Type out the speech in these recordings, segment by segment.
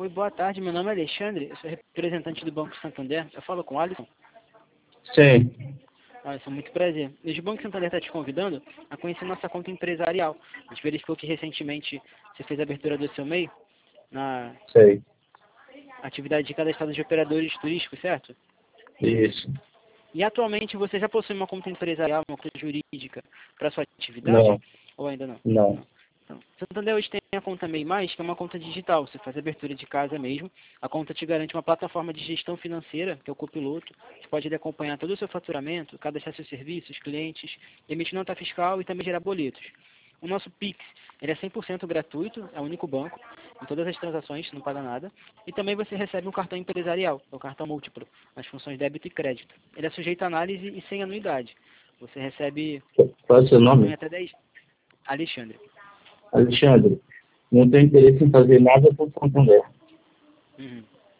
Oi, boa tarde. Meu nome é Alexandre, eu sou representante do Banco Santander. Eu falo com o Alisson. Sei, Alisson, muito prazer. Hoje o Banco Santander está te convidando a conhecer nossa conta empresarial. A gente verificou que recentemente você fez a abertura do seu MEI na sei. atividade de cadastrado de operadores turísticos, certo? Isso. E atualmente você já possui uma conta empresarial, uma conta jurídica para sua atividade? Não, Ou ainda não? não. Então, Santander hoje tem a conta MEI+, que é uma conta digital. Você faz a abertura de casa mesmo. A conta te garante uma plataforma de gestão financeira, que é o Copiloto. Você pode acompanhar todo o seu faturamento, cadastrar seus serviços, clientes, emitir nota fiscal e também gerar boletos. O nosso Pix, ele é 100% gratuito, é o único banco, em todas as transações, não paga nada. E também você recebe um cartão empresarial, é o cartão múltiplo, nas funções débito e crédito. Ele é sujeito a análise e sem anuidade. Você recebe Qual é o seu cartão em nome? até 10. Alexandre. Alexandre. Não tenho interesse em fazer nada com Santander. Uhum.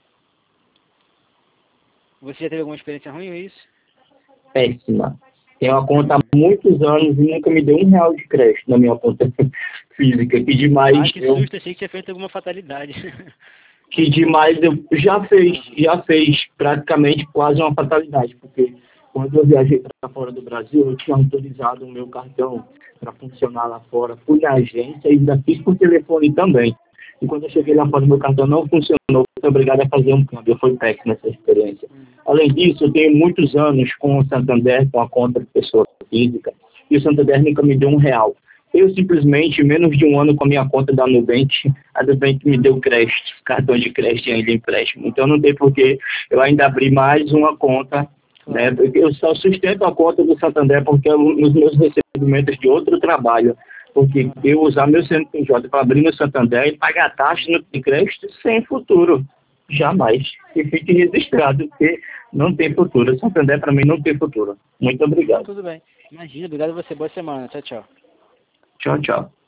Você já teve alguma experiência ruim, é isso? Péssima. Tenho uma conta há muitos anos e nunca me deu R$ 1 de crédito na minha conta física. Ah, que susto, achei que tinha feito alguma fatalidade. Que demais eu já fez praticamente quase uma fatalidade, porque quando eu viajei para fora do Brasil, eu tinha autorizado o meu cartão para funcionar lá fora, fui na agência e ainda fiz por telefone também. E quando eu cheguei lá fora, meu cartão não funcionou, fui obrigado a fazer um câmbio, foi péssima essa experiência. Além disso, eu tenho muitos anos com o Santander, com a conta de pessoa física, e o Santander nunca me deu R$ 1. Eu simplesmente, menos de um ano com a minha conta da Nubank, a Nubank me deu crédito, cartão de crédito e ainda empréstimo. Então não tem porquê eu ainda abrir mais uma conta, né? Porque eu só sustento a conta do Santander porque os meus recebimentos de outro trabalho. Porque eu usar meu CNPJ para abrir no Santander e pagar taxa no crédito sem futuro. Jamais. E fique registrado, porque não tem futuro. Santander para mim não tem futuro. Muito Não, obrigado. tudo bem. Imagina, obrigado a você. Boa semana. Tchau, tchau. Tchau, tchau.